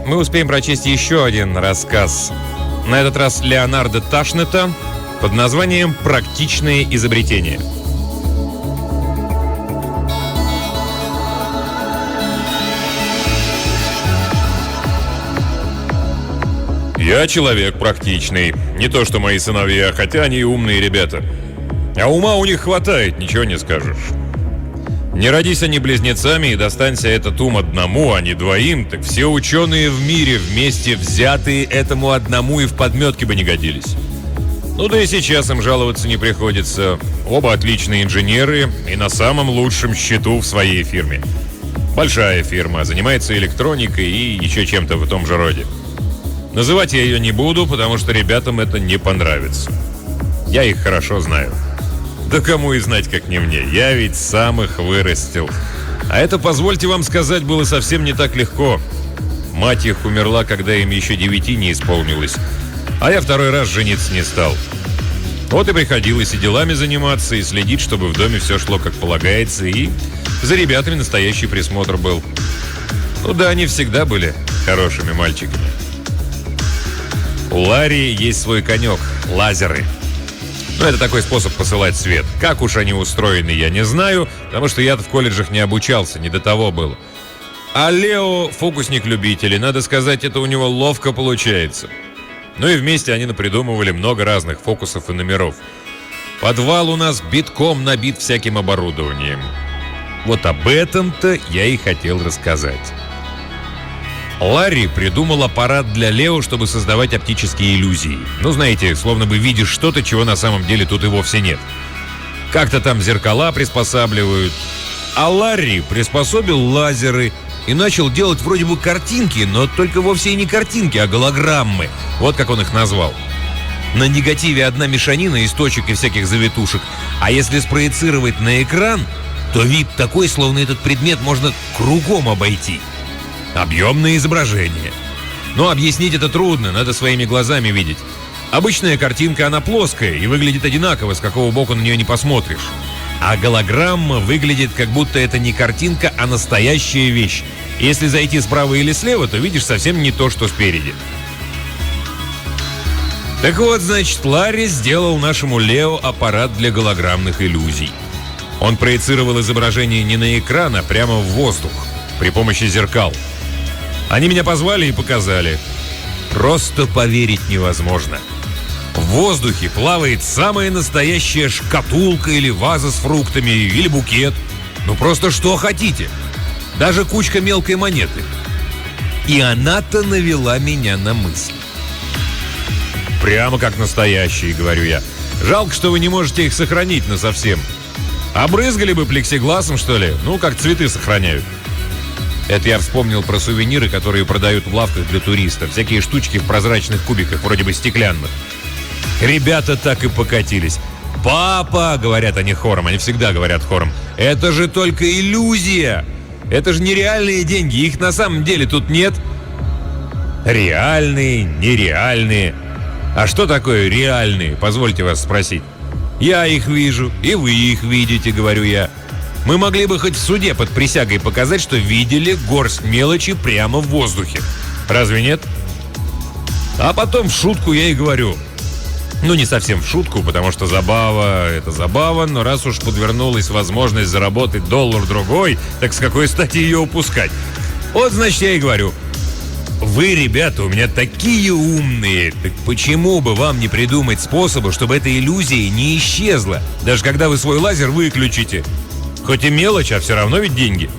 мы успеем прочесть еще один рассказ. На этот раз Леонарда Ташнета под названием «Практичные изобретения». Я человек практичный. Не то что мои сыновья, хотя они и умные ребята. А ума у них хватает, ничего не скажешь. Не родись они близнецами и достанься этот ум одному, а не двоим, так все ученые в мире вместе взятые этому одному и в подметке бы не годились. Ну да и сейчас им жаловаться не приходится. Оба отличные инженеры и на самом лучшем счету в своей фирме. Большая фирма, занимается электроникой и еще чем-то в том же роде. Называть я ее не буду, потому что ребятам это не понравится. Я их хорошо знаю. Да кому и знать, как не мне. Я ведь сам их вырастил. А это, позвольте вам сказать, было совсем не так легко. Мать их умерла, когда им еще 9 не исполнилось. А я второй раз жениться не стал. Вот и приходилось и делами заниматься, и следить, чтобы в доме все шло как полагается, и за ребятами настоящий присмотр был. Ну да, они всегда были хорошими мальчиками. У Ларри есть свой конек – лазеры. Ну, это такой способ посылать свет. Как уж они устроены, я не знаю, потому что я-то в колледжах не обучался, не до того было. А Лео – фокусник-любитель, и, надо сказать, это у него ловко получается. Ну и вместе они напридумывали много разных фокусов и номеров. Подвал у нас битком набит всяким оборудованием. Вот об этом-то я и хотел рассказать. Ларри придумал аппарат для Лео, чтобы создавать оптические иллюзии. Ну, знаете, словно бы видишь что-то, чего на самом деле тут и вовсе нет. Как-то там зеркала приспосабливают. А Ларри приспособил лазеры и начал делать вроде бы картинки, но только вовсе и не картинки, а голограммы. Вот как он их назвал. На негативе одна мешанина из точек и всяких завитушек. А если спроецировать на экран, то вид такой, словно этот предмет можно кругом обойти. Объемное изображение. Но объяснить это трудно, надо своими глазами видеть. Обычная картинка, она плоская и выглядит одинаково, с какого боку на нее не посмотришь. А голограмма выглядит, как будто это не картинка, а настоящая вещь. Если зайти справа или слева, то видишь совсем не то, что спереди. Так вот, значит, Ларри сделал нашему Лео аппарат для голограммных иллюзий. Он проецировал изображение не на экран, а прямо в воздух при помощи зеркал. Они меня позвали и показали. Просто поверить невозможно. В воздухе плавает самая настоящая шкатулка или ваза с фруктами, или букет. Ну просто что хотите. Даже кучка мелкой монеты. И она-то навела меня на мысль. Прямо как настоящие, говорю я. Жалко, что вы не можете их сохранить насовсем. Обрызгали бы плексигласом, что ли? Ну, как цветы сохраняют. Это я вспомнил про сувениры, которые продают в лавках для туристов. Всякие штучки в прозрачных кубиках, вроде бы стеклянных. Ребята так и покатились. «Папа!» — говорят они хором, они всегда говорят хором. «Это же только иллюзия! Это же нереальные деньги, их на самом деле тут нет!» Реальные, нереальные. А что такое реальные, позвольте вас спросить? Я их вижу, и вы их видите, говорю я. Мы могли бы хоть в суде под присягой показать, что видели горсть мелочи прямо в воздухе. Разве нет? А потом в шутку я и говорю. Ну, не совсем в шутку, потому что забава – это забава, но раз уж подвернулась возможность заработать $1-другой, так с какой стати ее упускать? Вот, значит, я и говорю. Вы, ребята, у меня такие умные, так почему бы вам не придумать способа, чтобы эта иллюзия не исчезла, даже когда вы свой лазер выключите? Хоть и мелочь, а все равно ведь деньги.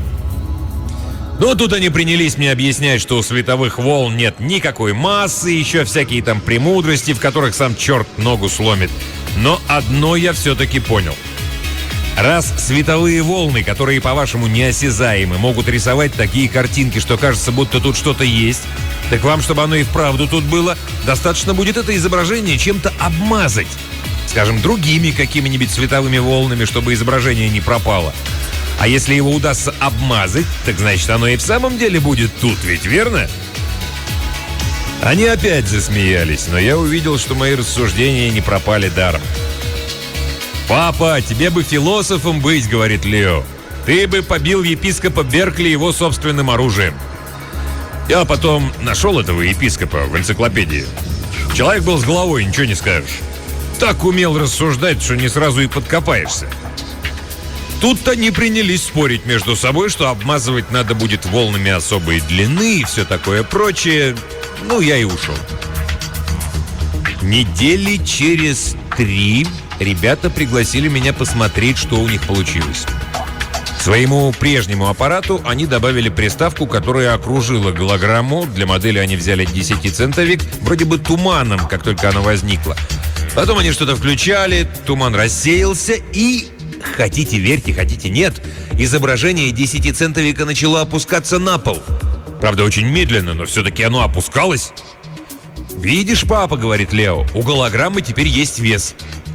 Ну, тут они принялись мне объяснять, что у световых волн нет никакой массы, еще всякие там премудрости, в которых сам черт ногу сломит. Но одно я все-таки понял. Раз световые волны, которые, по-вашему, неосязаемы, могут рисовать такие картинки, что кажется, будто тут что-то есть, так вам, чтобы оно и вправду тут было, достаточно будет это изображение чем-то обмазать. Скажем, другими какими-нибудь световыми волнами, чтобы изображение не пропало. А если его удастся обмазать, так значит, оно и в самом деле будет тут, ведь верно? Они опять засмеялись, но я увидел, что мои рассуждения не пропали даром. «Папа, тебе бы философом быть, — говорит Лео. Ты бы побил епископа Беркли его собственным оружием». Я потом нашел этого епископа в энциклопедии. Человек был с головой, ничего не скажешь. Так умел рассуждать, что не сразу и подкопаешься. Тут-то они принялись спорить между собой, что обмазывать надо будет волнами особой длины и все такое прочее. Ну, я и ушел. Недели через 3 ребята пригласили меня посмотреть, что у них получилось. К своему прежнему аппарату они добавили приставку, которая окружила голограмму. Для модели они взяли 10-центовик, вроде бы туманом, как только она возникла. Потом они что-то включали, туман рассеялся и, хотите верьте, хотите нет, изображение 10-центовика начало опускаться на пол. Правда, очень медленно, но все-таки оно опускалось. «Видишь, папа, — говорит Лео, — у голограммы теперь есть вес».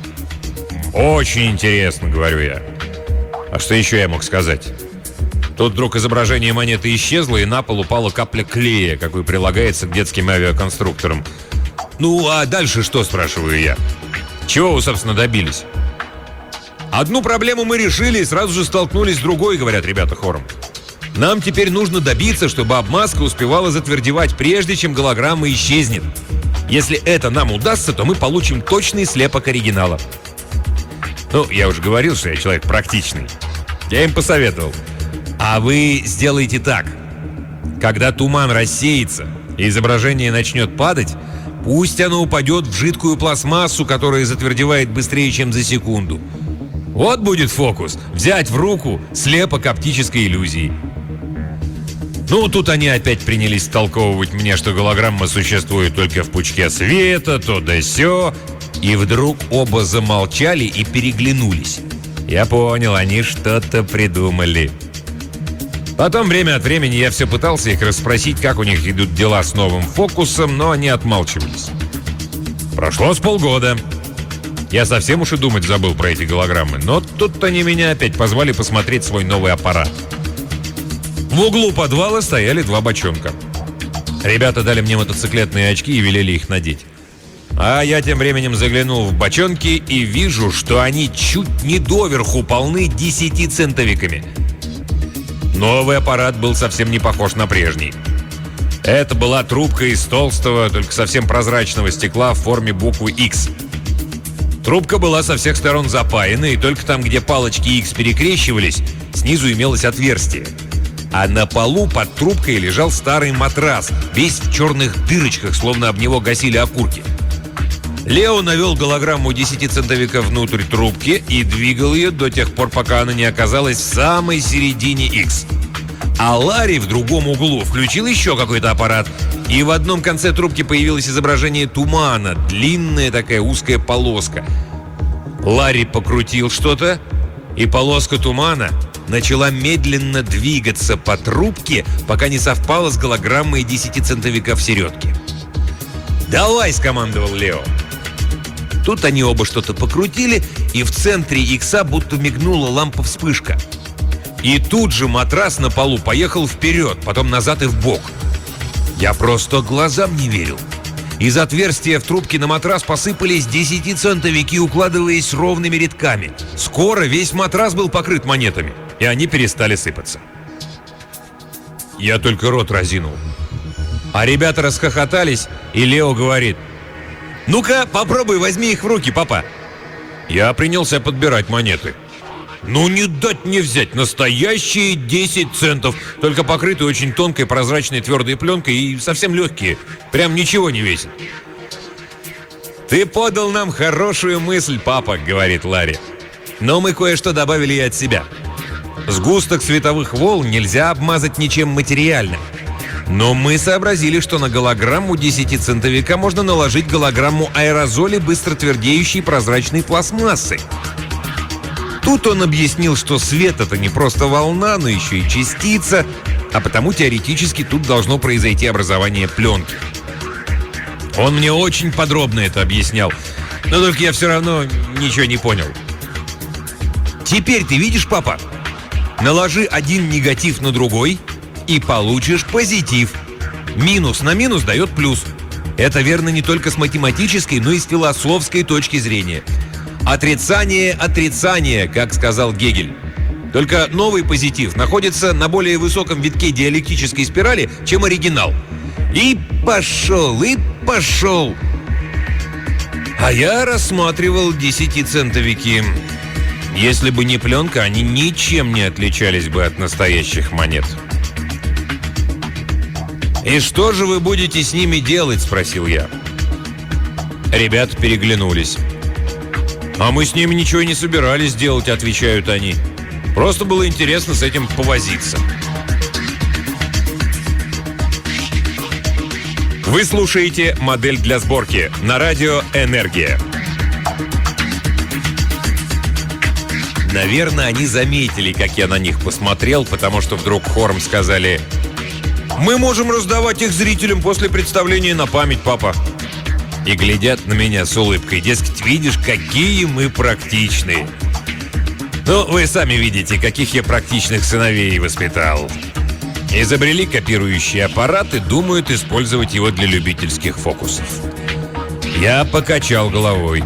«Очень интересно, — говорю я. А что еще я мог сказать?» Тут вдруг изображение монеты исчезло, и на пол упала капля клея, какой прилагается к детским авиаконструкторам. «Ну, а дальше что?» — спрашиваю я. «Чего вы, собственно, добились?» «Одну проблему мы решили и сразу же столкнулись с другой, — говорят ребята хором. Нам теперь нужно добиться, чтобы обмазка успевала затвердевать, прежде чем голограмма исчезнет. Если это нам удастся, то мы получим точный слепок оригинала». Ну, я уже говорил, что я человек практичный. Я им посоветовал. А вы сделайте так. Когда туман рассеется и изображение начнет падать, пусть оно упадет в жидкую пластмассу, которая затвердевает быстрее, чем за секунду. Вот будет фокус. Взять в руку слепок оптической иллюзии. Ну, тут они опять принялись втолковывать мне, что голограмма существует только в пучке света, то да сё. И вдруг оба замолчали и переглянулись. Я понял, они что-то придумали. Потом время от времени я все пытался их расспросить, как у них идут дела с новым фокусом, но они отмалчивались. Прошло с полгода. Я совсем уж и думать забыл про эти голограммы, но тут они меня опять позвали посмотреть свой новый аппарат. В углу подвала стояли 2 бочонка. Ребята дали мне мотоциклетные очки и велели их надеть. А я тем временем заглянул в бочонки и вижу, что они чуть не доверху полны 10-центовиками. Новый аппарат был совсем не похож на прежний. Это была трубка из толстого, только совсем прозрачного стекла в форме буквы X. Трубка была со всех сторон запаяна, и только там, где палочки X перекрещивались, снизу имелось отверстие. А на полу под трубкой лежал старый матрас, весь в черных дырочках, словно об него гасили окурки. Лео навел голограмму 10-центовика внутрь трубки и двигал ее до тех пор, пока она не оказалась в самой середине X. А Ларри в другом углу включил еще какой-то аппарат, и в одном конце трубки появилось изображение тумана, длинная такая узкая полоска. Ларри покрутил что-то, и полоска тумана начала медленно двигаться по трубке, пока не совпала с голограммой 10-центовика в середке. «Давай!» — скомандовал Лео. Тут они оба что-то покрутили, и в центре икса будто мигнула лампа-вспышка. И тут же матрас на полу поехал вперед, потом назад и вбок. Я просто глазам не верил. Из отверстия в трубке на матрас посыпались 10-центовики, укладываясь ровными рядками. Скоро весь матрас был покрыт монетами, и они перестали сыпаться. Я только рот разинул. А ребята расхохотались, и Лео говорит: «Ну-ка, попробуй, возьми их в руки, папа». Я принялся подбирать монеты. Ну, не дать не взять, настоящие 10 центов, только покрытые очень тонкой прозрачной твердой пленкой и совсем легкие, прям ничего не весят. «Ты подал нам хорошую мысль, папа», — говорит Ларри. «Но мы кое-что добавили и от себя. Сгусток световых волн нельзя обмазать ничем материальным. Но мы сообразили, что на голограмму 10-центовика можно наложить голограмму аэрозоля быстро твердеющей прозрачной пластмассы». Тут он объяснил, что свет — это не просто волна, но еще и частица, а потому теоретически тут должно произойти образование пленки. Он мне очень подробно это объяснял, но только я все равно ничего не понял. «Теперь ты видишь, папа? Наложи один негатив на другой и получишь позитив. Минус на минус дает плюс. Это верно не только с математической, но и с философской точки зрения. Отрицание – отрицание, как сказал Гегель. Только новый позитив находится на более высоком витке диэлектрической спирали, чем оригинал. И пошел, и пошел. А я рассматривал 10-центовики. Если бы не пленка, они ничем не отличались бы от настоящих монет. «И что же вы будете с ними делать?» – спросил я. Ребята переглянулись. «А мы с ними ничего не собирались делать», – отвечают они. «Просто было интересно с этим повозиться». Вы слушаете «Модель для сборки» на радио «Энергия». Наверное, они заметили, как я на них посмотрел, потому что вдруг хором сказали: «Мы можем раздавать их зрителям после представления на память, папа». И глядят на меня с улыбкой, дескать, видишь, какие мы практичные. Ну, вы сами видите, каких я практичных сыновей воспитал. Изобрели копирующий аппарат и думают использовать его для любительских фокусов. Я покачал головой.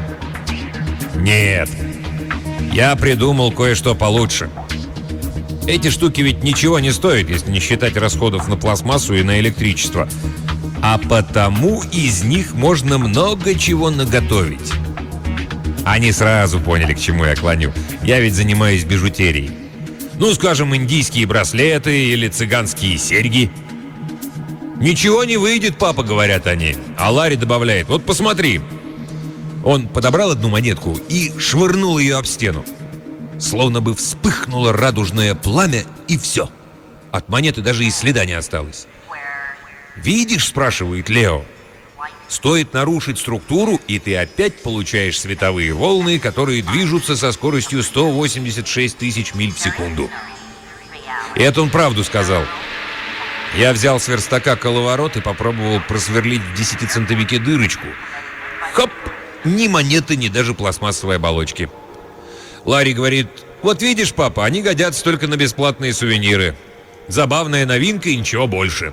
Нет, я придумал кое-что получше. Эти штуки ведь ничего не стоят, если не считать расходов на пластмассу и на электричество. А потому из них можно много чего наготовить. Они сразу поняли, к чему я клоню. Я ведь занимаюсь бижутерией. Ну, скажем, индийские браслеты или цыганские серьги. «Ничего не выйдет, папа», — говорят они. А Ларри добавляет: «Вот посмотри». Он подобрал одну монетку и швырнул ее об стену. Словно бы вспыхнуло радужное пламя, и все. От монеты даже и следа не осталось. «Видишь?» — спрашивает Лео. «Стоит нарушить структуру, и ты опять получаешь световые волны, которые движутся со скоростью 186 тысяч миль в секунду». И это он правду сказал. Я взял с верстака коловорот и попробовал просверлить в 10-центовике дырочку. Хоп! Ни монеты, ни даже пластмассовой оболочки. Ларри говорит: «Вот видишь, папа, они годятся только на бесплатные сувениры. Забавная новинка и ничего больше».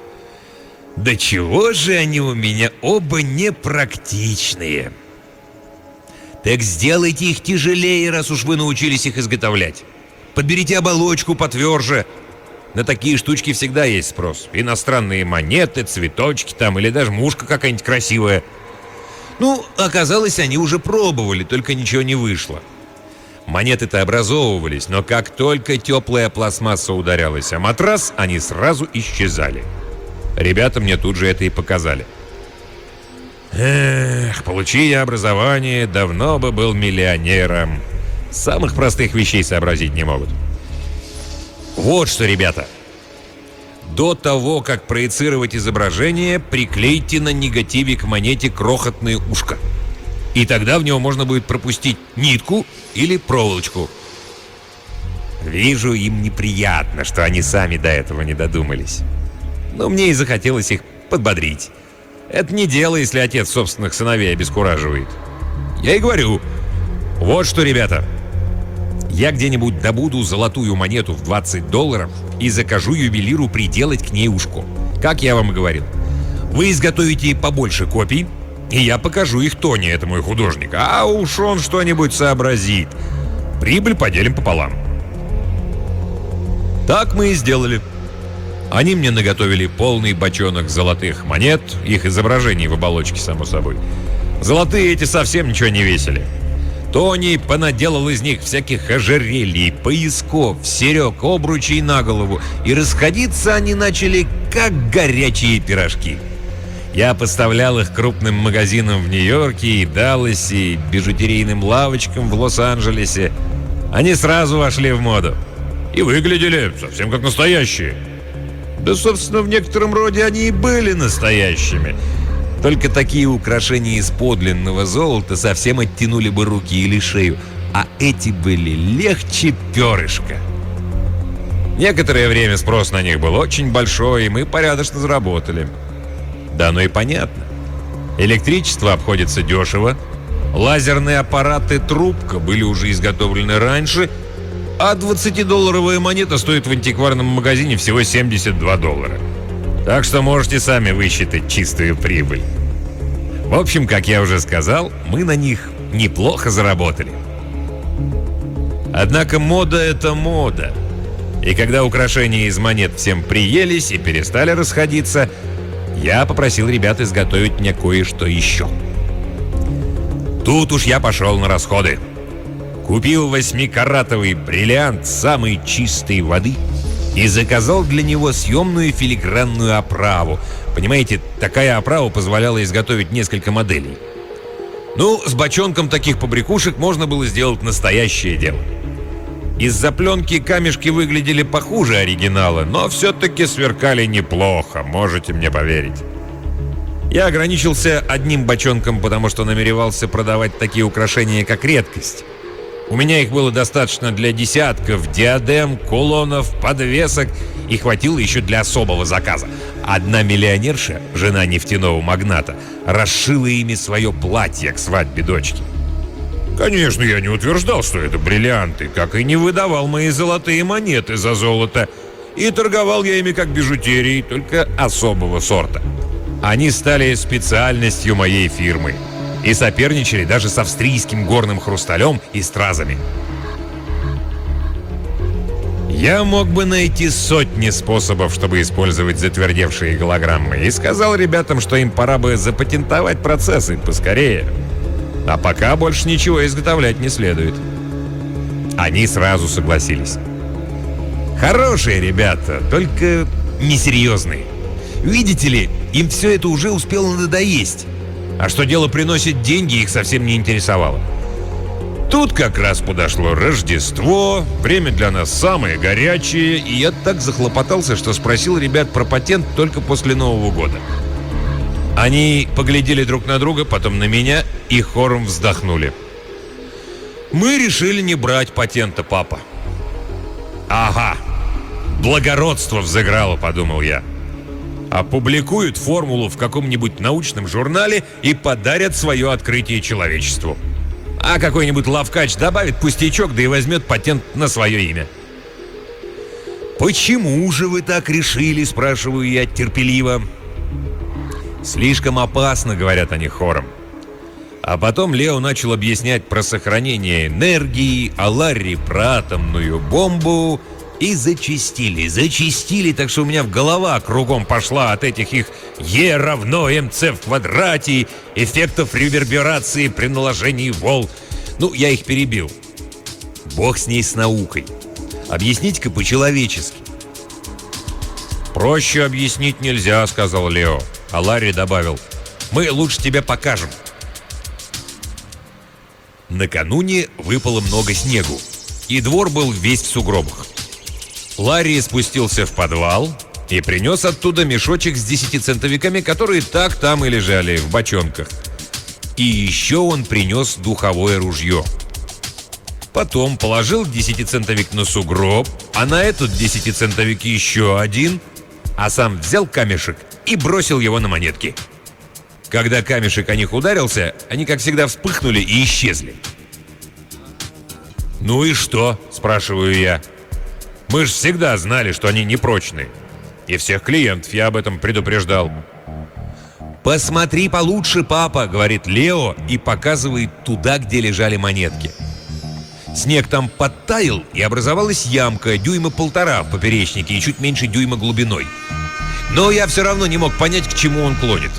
Да чего же они у меня оба непрактичные. Так сделайте их тяжелее, раз уж вы научились их изготовлять. Подберите оболочку потверже. На такие штучки всегда есть спрос. Иностранные монеты, цветочки там, или даже мушка какая-нибудь красивая. Ну, оказалось, они уже пробовали, только ничего не вышло. Монеты-то образовывались, но как только теплая пластмасса ударялась о матрас, они сразу исчезали. Ребята мне тут же это и показали. Эх, получи я образование, давно бы был миллионером. Самых простых вещей сообразить не могут. Вот что, ребята. До того, как проецировать изображение, приклейте на негативе к монете крохотное ушко. И тогда в него можно будет пропустить нитку или проволочку. Вижу, им неприятно, что они сами до этого не додумались. Но мне и захотелось их подбодрить. Это не дело, если отец собственных сыновей обескураживает. Я и говорю: вот что, ребята, я где-нибудь добуду золотую монету в $20 и закажу ювелиру приделать к ней ушко. Как я вам и говорил. Вы изготовите побольше копий, и я покажу их Тони, это мой художник. А уж он что-нибудь сообразит. Прибыль поделим пополам. Так мы и сделали. Они мне наготовили полный бочонок золотых монет, их изображений в оболочке, само собой. Золотые эти совсем ничего не весили. Тони понаделал из них всяких ожерелий, поясков, серег, обручей на голову, и расходиться они начали, как горячие пирожки. Я поставлял их крупным магазинам в Нью-Йорке и Далласе, и бижутерийным лавочкам в Лос-Анджелесе. Они сразу вошли в моду и выглядели совсем как настоящие. Да, собственно, в некотором роде они и были настоящими. Только такие украшения из подлинного золота совсем оттянули бы руки или шею, а эти были легче перышка. Некоторое время спрос на них был очень большой, и мы порядочно заработали. Да, оно и понятно. Электричество обходится дешево, лазерные аппараты «Трубка» были уже изготовлены раньше, а 20-долларовая монета стоит в антикварном магазине всего $72. Так что можете сами высчитать чистую прибыль. В общем, как я уже сказал, мы на них неплохо заработали. Однако мода — это мода. И когда украшения из монет всем приелись и перестали расходиться, я попросил ребят изготовить мне кое-что еще. Тут уж я пошел на расходы. Купил 8-каратовый бриллиант самой чистой воды и заказал для него съемную филигранную оправу. Понимаете, такая оправа позволяла изготовить несколько моделей. Ну, с бочонком таких побрякушек можно было сделать настоящее дело. Из-за пленки камешки выглядели похуже оригинала, но все-таки сверкали неплохо, можете мне поверить. Я ограничился одним бочонком, потому что намеревался продавать такие украшения как редкость. У меня их было достаточно для десятков диадем, кулонов, подвесок и хватило еще для особого заказа. Одна миллионерша, жена нефтяного магната, расшила ими свое платье к свадьбе дочки. Конечно, я не утверждал, что это бриллианты, как и не выдавал мои золотые монеты за золото. И торговал я ими как бижутерией, только особого сорта. Они стали специальностью моей фирмы и соперничали даже с австрийским горным хрусталем и стразами. Я мог бы найти сотни способов, чтобы использовать затвердевшие голограммы, и сказал ребятам, что им пора бы запатентовать процессы поскорее. А пока больше ничего изготовлять не следует. Они сразу согласились. Хорошие ребята, только несерьезные. Видите ли, им все это уже успело надоесть. А что дело приносит деньги, их совсем не интересовало. Тут как раз подошло Рождество, время для нас самое горячее, и я так захлопотался, что спросил ребят про патент только после Нового года. Они поглядели друг на друга, потом на меня и хором вздохнули. Мы решили не брать патента, папа. Ага, благородство взыграло, подумал я. Опубликуют формулу в каком-нибудь научном журнале и подарят свое открытие человечеству. А какой-нибудь лавкач добавит пустячок, да и возьмет патент на свое имя. «Почему же вы так решили?» – спрашиваю я терпеливо. «Слишком опасно», — говорят они хором. А потом Лео начал объяснять про сохранение энергии, а Ларри про атомную бомбу. И зачастили, так что у меня голова кругом пошла от этих их Е равно МЦ в квадрате, эффектов реверберации при наложении волн. Ну, я их перебил. Бог с ней, с наукой. Объясните-ка по-человечески. «Проще объяснить нельзя», — сказал Лео. А Ларри добавил: «Мы лучше тебе покажем». Накануне выпало много снегу, и двор был весь в сугробах. Ларри спустился в подвал и принес оттуда мешочек с 10-центовиками, которые так там и лежали в бочонках. И еще он принес духовое ружье. Потом положил 10-центовик на сугроб, а на этот 10-центовик еще один, а сам взял камешек и бросил его на монетки. Когда камешек о них ударился, они, как всегда, вспыхнули и исчезли. «Ну и что?» – спрашиваю я. «Мы же всегда знали, что они непрочные. И всех клиентов я об этом предупреждал». «Посмотри получше, папа», — говорит Лео и показывает туда, где лежали монетки. Снег там подтаял, и образовалась ямка 1,5 дюйма в поперечнике и чуть меньше дюйма глубиной. Но я все равно не мог понять, к чему он клонит.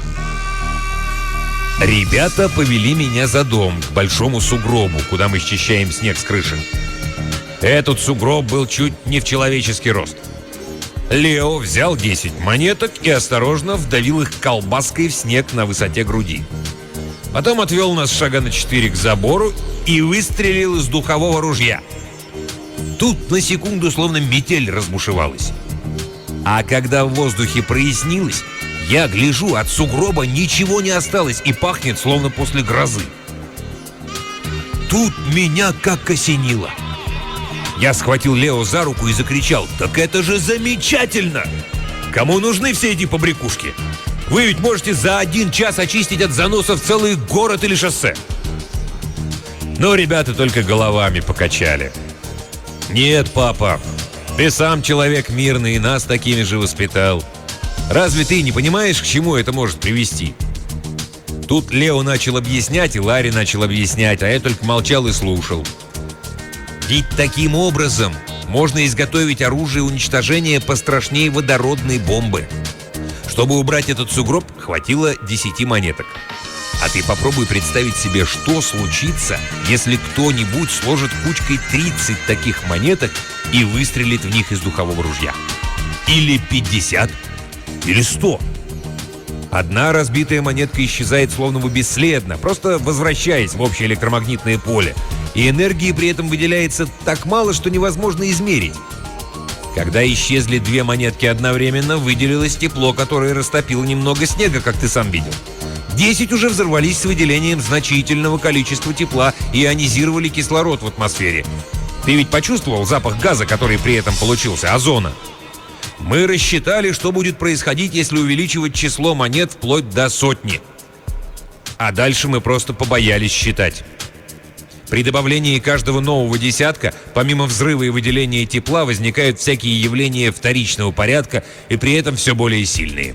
Ребята повели меня за дом, к большому сугробу, куда мы счищаем снег с крыши. Этот сугроб был чуть не в человеческий рост. Лео взял 10 монеток и осторожно вдавил их колбаской в снег на высоте груди. Потом отвел нас шага на 4 к забору и выстрелил из духового ружья. Тут на секунду словно метель разбушевалась. А когда в воздухе прояснилось, я гляжу, от сугроба ничего не осталось и пахнет, словно после грозы. Тут меня как осенило. Я схватил Лео за руку и закричал: «Так это же замечательно! Кому нужны все эти побрякушки? Вы ведь можете за 1 час очистить от заносов целый город или шоссе!» Но ребята только головами покачали. «Нет, папа, ты сам человек мирный и нас такими же воспитал. Разве ты не понимаешь, к чему это может привести?» Тут Лео начал объяснять, и Ларри начал объяснять, а я только молчал и слушал. Ведь таким образом можно изготовить оружие уничтожения пострашнее водородной бомбы. Чтобы убрать этот сугроб, хватило 10 монеток. А ты попробуй представить себе, что случится, если кто-нибудь сложит кучкой 30 таких монеток и выстрелит в них из духового ружья. Или 50, или 100. Одна разбитая монетка исчезает словно бы бесследно, просто возвращаясь в общее электромагнитное поле. И энергии при этом выделяется так мало, что невозможно измерить. Когда исчезли 2 монетки одновременно, выделилось тепло, которое растопило немного снега, как ты сам видел. 10 уже взорвались с выделением значительного количества тепла и ионизировали кислород в атмосфере. Ты ведь почувствовал запах газа, который при этом получился, озона? Мы рассчитали, что будет происходить, если увеличивать число монет вплоть до 100. А дальше мы просто побоялись считать. При добавлении каждого нового десятка, помимо взрыва и выделения тепла, возникают всякие явления вторичного порядка и при этом все более сильные.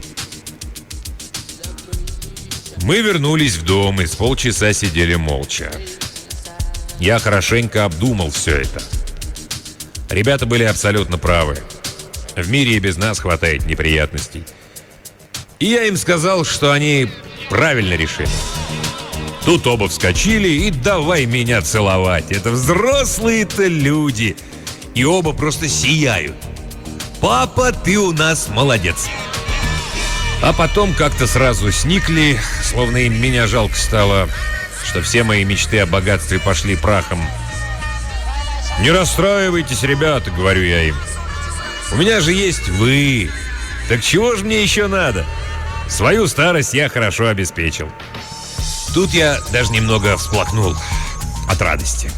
Мы вернулись в дом и с полчаса сидели молча. Я хорошенько обдумал все это. Ребята были абсолютно правы. В мире и без нас хватает неприятностей. И я им сказал, что они правильно решили. Тут оба вскочили и давай меня целовать. Это взрослые-то люди. И оба просто сияют. «Папа, ты у нас молодец!» А потом как-то сразу сникли, словно им меня жалко стало, что все мои мечты о богатстве пошли прахом. «Не расстраивайтесь, ребята», — говорю я им. «У меня же есть вы. Так чего же мне еще надо? Свою старость я хорошо обеспечил». Тут я даже немного всплакнул от радости.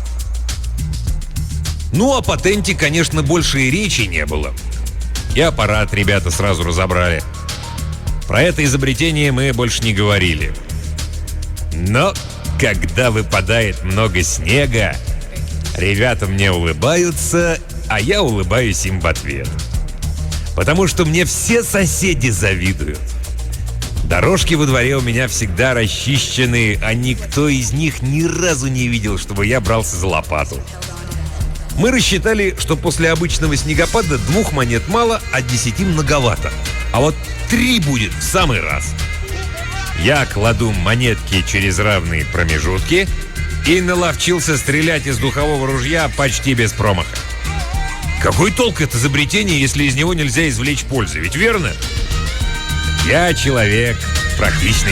Ну, о патенте, конечно, больше и речи не было. И аппарат ребята сразу разобрали. Про это изобретение мы больше не говорили. Но когда выпадает много снега, ребята мне улыбаются, а я улыбаюсь им в ответ. Потому что мне все соседи завидуют. Дорожки во дворе у меня всегда расчищены, а никто из них ни разу не видел, чтобы я брался за лопату. Мы рассчитали, что после обычного снегопада 2 монет мало, а 10 многовато. А вот 3 будет в самый раз. Я кладу монетки через равные промежутки и наловчился стрелять из духового ружья почти без промаха. Какой толк от изобретения, если из него нельзя извлечь пользу? Ведь верно? Я человек практичный.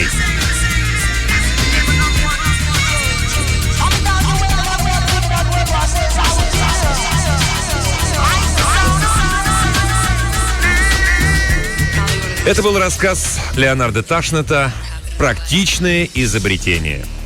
Это был рассказ Леонарда Ташнета «Практичное изобретение».